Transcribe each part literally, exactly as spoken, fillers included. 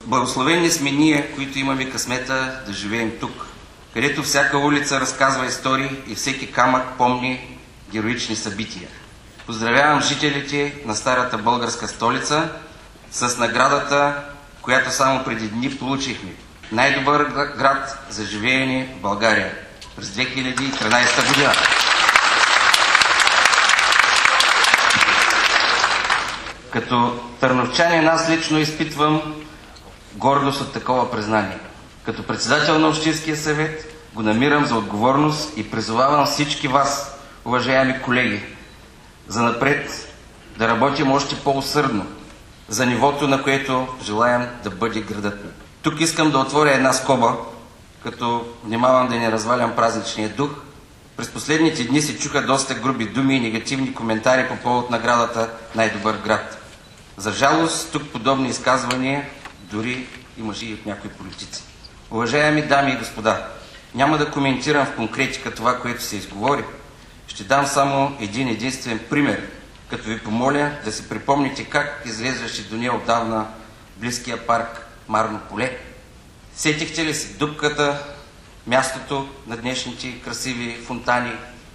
Благословени сме ние, които имаме късмета да живеем тук, където всяка улица разказва истории и всеки камък помни героични събития. Поздравявам жителите на старата българска столица с наградата, която само преди дни получихме. Най-добър град за живеене в България през две хиляди и тринадесета година. Като търновчанин аз лично изпитвам гордост от такова признание. Като председател на Общинския съвет го намирам за отговорност и призовавам всички вас, уважаеми колеги, занапред да работим още по-усърдно за нивото, на което желаем да бъде градът. Тук искам да отворя една скоба, като внимавам да не развалям празничния дух. През последните дни се чуха доста груби думи и негативни коментари по повод наградата най-добър град. За жалост, тук подобни изказвания дори имаше и от някои политици. Уважаеми дами и господа, няма да коментирам в конкретика това, което се изговори. Ще дам само един единствен пример, като ви помоля да си припомните как излезваше до нея отдавна близкия парк Марно поле. Сетихте ли си дупката, мястото на днешните красиви фонтани,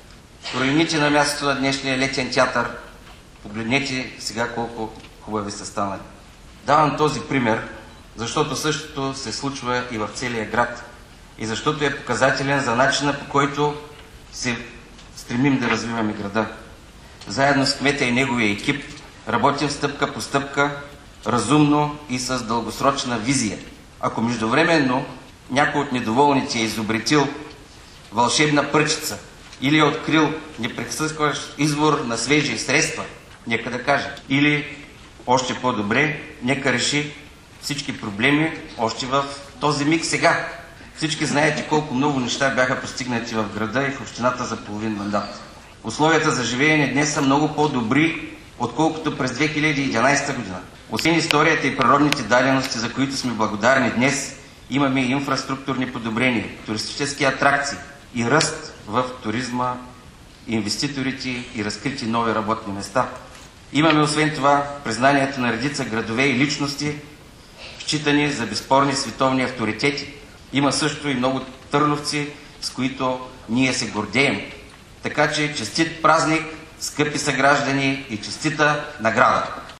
руините на мястото на днешния летен театър? Погледнете сега колко хубави са станали. Давам този пример, защото същото се случва и в целия град и защото е показателен за начина, по който се стремим да развиваме града. Заедно с кмета и неговия екип работим стъпка по стъпка, разумно и с дългосрочна визия. Ако междувременно някой от недоволните е изобретил вълшебна пръчица или е открил непрекъсващ извор на свежи средства, нека да каже. Или, още по-добре, нека реши всички проблеми още в този миг сега. Всички знаете колко много неща бяха постигнати в града и в общината за половин мандат. Условията за живеене днес са много по-добри, отколкото през две хиляди и единадесета година. Освен историята и природните дадености, за които сме благодарни днес, имаме и инфраструктурни подобрения, туристически атракции и ръст в туризма, инвеститорите и разкрити нови работни места. Имаме освен това признанието на редица градове и личности, считани за безспорни световни авторитети. Има също и много търновци, с които ние се гордеем. Така че честит празник, скъпи съграждани, и честита награда!